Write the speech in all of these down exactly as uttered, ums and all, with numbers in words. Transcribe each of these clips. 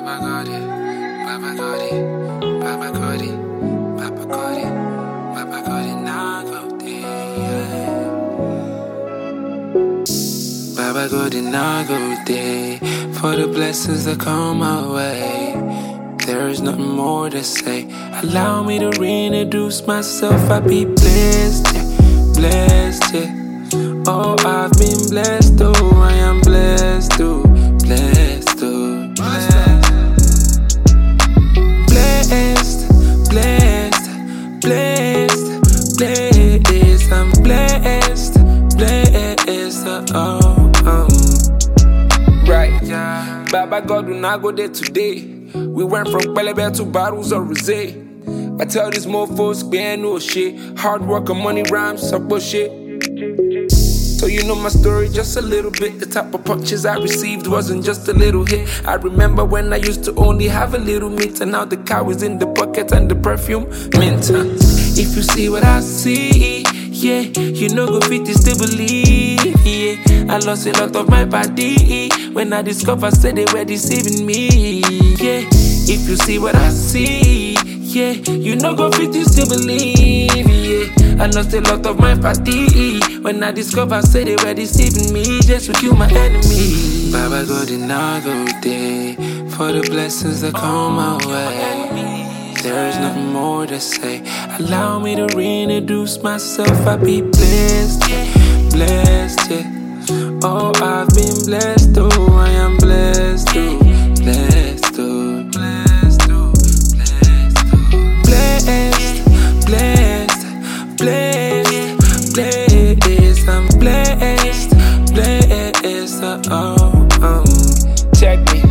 Baba got it, Baba got it, Baba got it, Baba got it, Baba got it, now go there. Baba got it, now go there. For the blessings that come my way, there is nothing more to say. Allow me to reintroduce myself. I be blessed, yeah, blessed, yeah. Oh, I've been blessed, oh, I am blessed, oh, blessed, oh, blessed. Blessed, blessed, blessed, blessed, I'm blessed, blessed, oh, oh. Right, yeah. Baba God will not go there today. We went from Pelebe to bottles of rosé. I tell these mofos, man, no shit. Hard work and money rhymes, up shit. So you know my story just a little bit. The type of punches I received wasn't just a little hit. I remember when I used to only have a little meat, and now the cow is in the bucket and the perfume mint. Huh? If you see what I see, yeah, you know go fit is to believe, yeah. I lost a lot of my body when I discovered say they were deceiving me, yeah. If you see what I see, yeah, you know go fit is to believe, yeah. I lost a lot of my body when I discovered say they were deceiving me just to kill my enemy. Baba God did not go there for the blessings that come my way. There is nothing more to say. Allow me to reintroduce myself. I be blessed, yeah, blessed, yeah. Oh, I've been blessed, oh, I am blessed, oh, blessed, oh, blessed, oh, blessed, oh. Blessed, blessed, blessed, blessed, I'm blessed, blessed, oh, oh. Check me.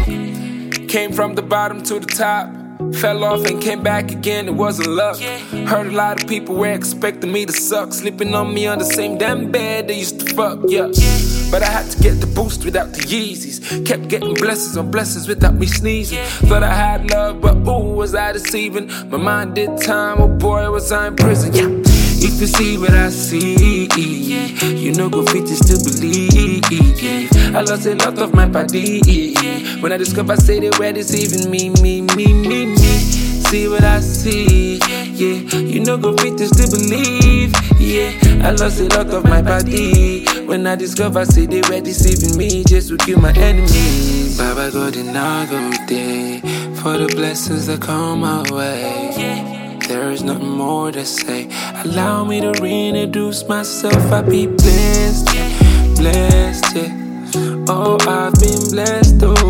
Came from the bottom to the top. Fell off and came back again, it wasn't luck. Heard a lot of people were expecting me to suck, sleeping on me on the same damn bed they used to fuck, yeah. But I had to get the boost without the Yeezys. Kept getting blessings on blessings without me sneezing. Thought I had love, but ooh, was I deceiving? My mind did time, oh boy, was I in prison, yeah. If you see what I see, you know go fit is to believe. I lost a lot of my body when I discovered say they were deceiving me, me, me, me, me. See what I see, yeah. You know go fit is to believe, yeah. I lost a lot of my body when I discovered say they were deceiving me just to kill my enemies. Baba God did not go there for the blessings that come my way. There is nothing more to say. Allow me to reintroduce myself. I be blessed, yeah, blessed, yeah. Oh, I've been blessed, oh,